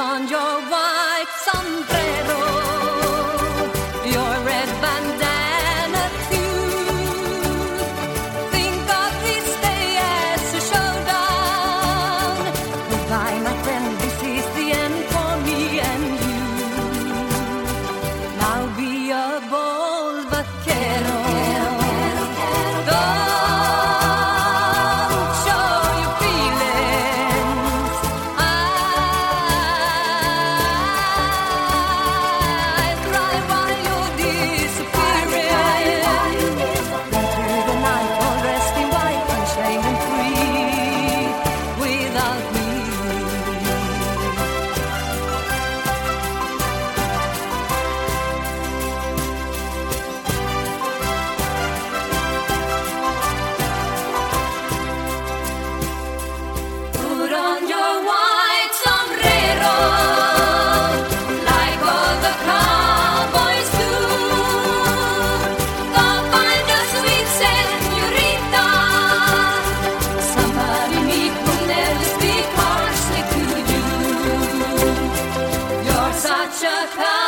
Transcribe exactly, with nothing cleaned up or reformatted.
on your white sombrero, your red bandana too. Think of this day as a showdown. Goodbye, my friend, this is the end for me and you. Now be a bold vaquero. Don't show your feelings. I cry while you're disappearing into the night, all dressed in white, unchained and free without me. Put on your white sombrero, like all the cowboys do. Go find a sweet señorita, somebody meet who never speak harshly to you. You're such a